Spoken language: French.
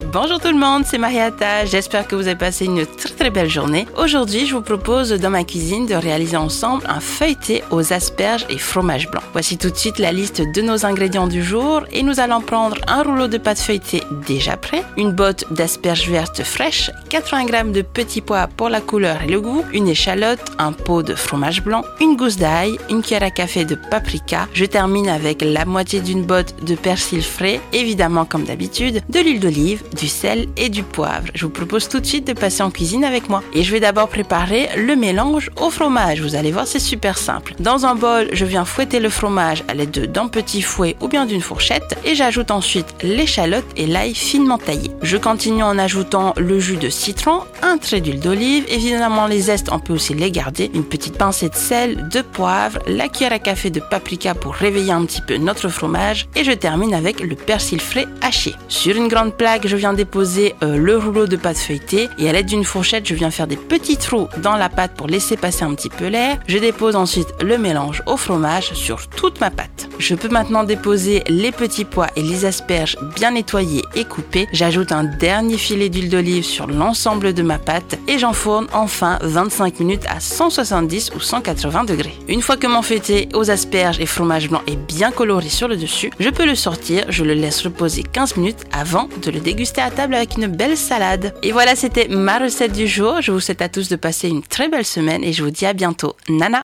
Bonjour tout le monde, c'est Mariata, j'espère que vous avez passé une très belle journée. Aujourd'hui, je vous propose dans ma cuisine de réaliser ensemble un feuilleté aux asperges et fromage blanc. Voici tout de suite la liste de nos ingrédients du jour et nous allons prendre un rouleau de pâte feuilletée déjà prêt, une botte d'asperges vertes fraîches, 80 g de petits pois pour la couleur et le goût, une échalote, un pot de fromage blanc, une gousse d'ail, une cuillère à café de paprika. Je termine avec la moitié d'une botte de persil frais, évidemment comme d'habitude, de l'huile d'olive, du sel et du poivre. Je vous propose tout de suite de passer en cuisine avec moi. Et je vais d'abord préparer le mélange au fromage. Vous allez voir, c'est super simple. Dans un bol, je viens fouetter le fromage à l'aide d'un petit fouet ou bien d'une fourchette et j'ajoute ensuite l'échalote et l'ail finement taillé. Je continue en ajoutant le jus de citron, un trait d'huile d'olive, évidemment les zestes, on peut aussi les garder, une petite pincée de sel, de poivre, la cuillère à café de paprika pour réveiller un petit peu notre fromage et je termine avec le persil frais haché. Sur une grande plaque, je viens déposer le rouleau de pâte feuilletée et à l'aide d'une fourchette, je viens faire des petits trous dans la pâte pour laisser passer un petit peu l'air. Je dépose ensuite le mélange au fromage sur toute ma pâte. Je peux maintenant déposer les petits pois et les asperges bien nettoyés et coupés. J'ajoute un dernier filet d'huile d'olive sur l'ensemble de ma pâte et j'enfourne enfin 25 minutes à 170 ou 180 degrés. Une fois que mon feuilleté aux asperges et fromage blanc est bien coloré sur le dessus, je peux le sortir, je le laisse reposer 15 minutes avant de le déguster à table avec une belle salade. Et voilà, c'était ma recette du jour. Je vous souhaite à tous de passer une très belle semaine et je vous dis à bientôt. Nana!